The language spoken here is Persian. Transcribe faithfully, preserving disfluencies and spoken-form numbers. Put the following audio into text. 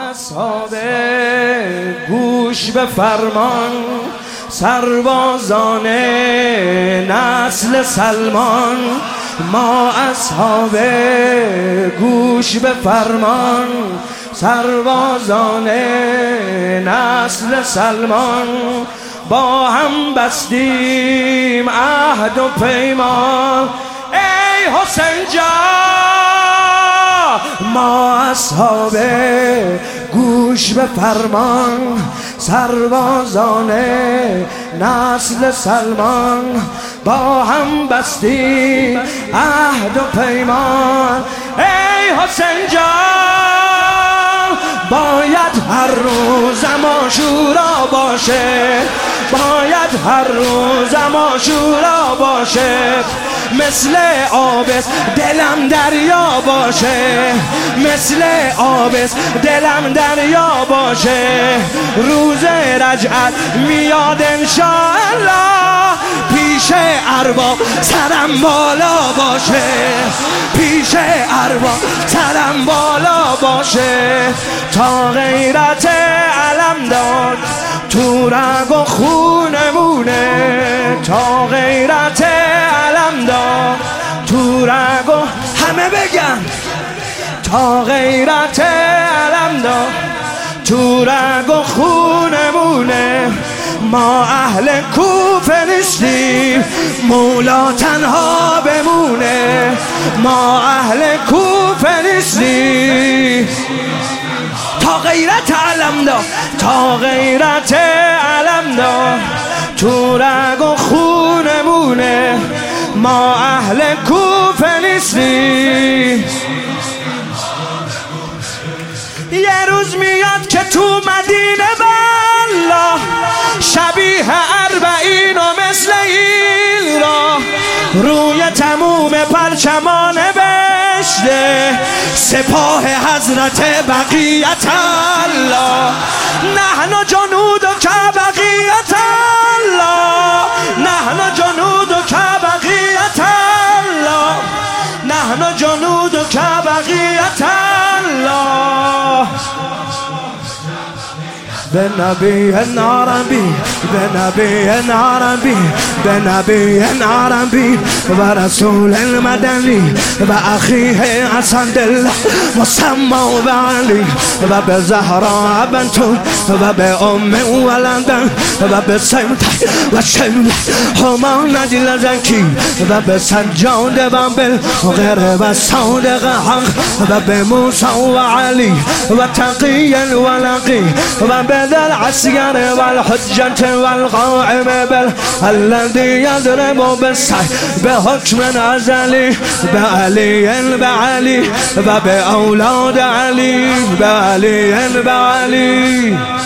اصحاب گوش به فرمان، سربازان نسل سلمان. ما اصحاب گوش به فرمان، سربازان نسل سلمان. با هم بستیم عهد و پیمان، ای حسین جان. ما اصحاب گوش به فرمان، سربازان نسل سلمان. با هم بستیم عهد و پیمان، ای حسین جان. باید هر روزم عاشورا باشه، باید هر روزم عاشورا باشه. مثل آبس دلم دریا باشه، مثل آبس دلم دریا باشه. روز رجعت میاد انشاءالله، پیش ارباب سرم بالا باشه، پیش ارباب سرم بالا باشه. تا غیرت علم داد تو رگ و خونمونه، تا غیرت علم داد تو رگ و همه بگن، تا غیرت علم داد تو رگ و خونمونه. ما اهل کوفه نیستیم مولا تنها بمونه، ما اهل کوفه نیستیم. تا غیرت علم دار، تا غیرت علم دار تو رگ و خونمونه. ما اهل کوفه نیستیم. یه روز میاد که تو مدینه بالله، شبیه اربعین و مثل این را روی تموم پرچمان بشته سپاه حضرت بقیت الله. نحن جنود که بقیت الله، نحن جنود که بقیت الله، نحن جنود که بقیت الله. به نبی عربی، به نبی عربی، به نبی عربی و رسول المدنی و اخیه حسن دل مسما و علی و به زهرا بنتون و به ام ولدن و به سمت و شمل هما نجل زکی و به سجاد و بالغیر و صادق حق و به موسی و علی و تقی الولقی و به ذا العسكر والحجة والقائم بل الذي يضرب بالسيف بحكم أزلي بعلي بعلي وبأولاد علي بعلي بعلي.